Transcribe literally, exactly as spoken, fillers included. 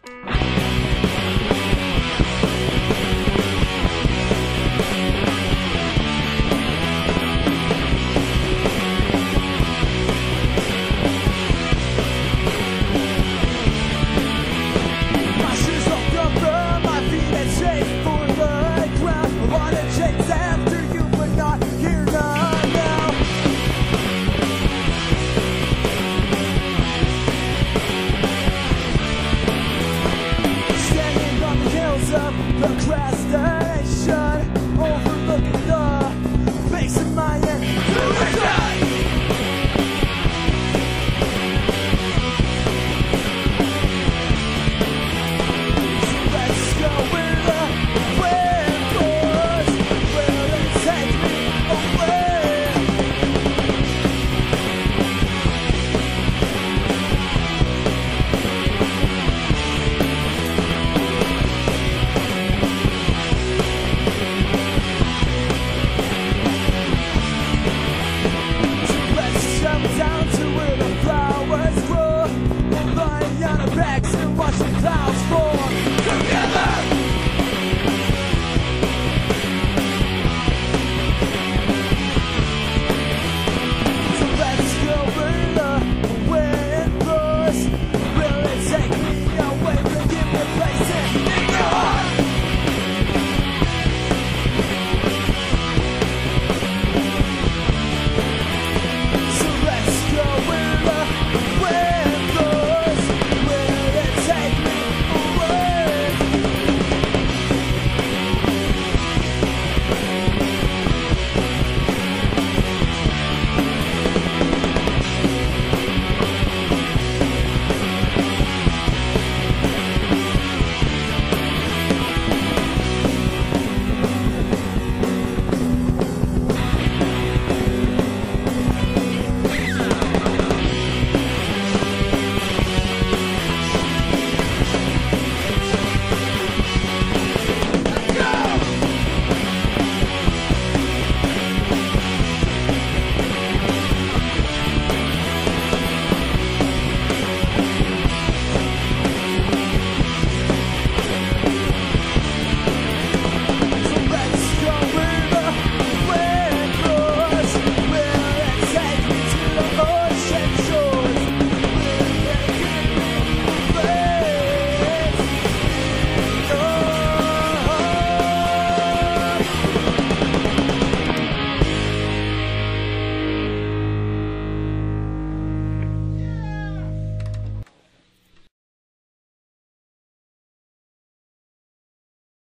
Procrastination, overlooking the face of my intuition. So let's go where the wind blows, where it takes me away. Down to where the flowers grow, and lying on our backs and watch the clouds fall.